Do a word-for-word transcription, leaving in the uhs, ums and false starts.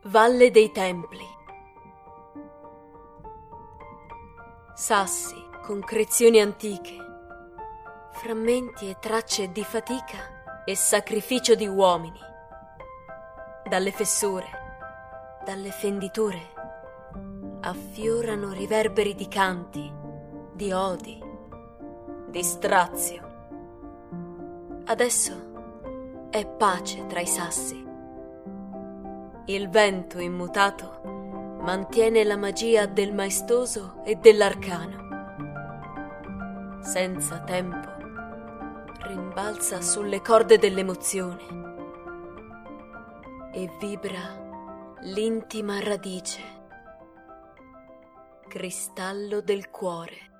Valle dei Templi. Sassi, concrezioni antiche, frammenti e tracce di fatica e sacrificio di uomini. Dalle fessure, dalle fenditure, affiorano riverberi di canti, di odi, di strazio. Adesso è pace tra i sassi. Il vento immutato mantiene la magia del maestoso e dell'arcano. Senza tempo rimbalza sulle corde dell'emozione e vibra l'intima radice, cristallo del cuore.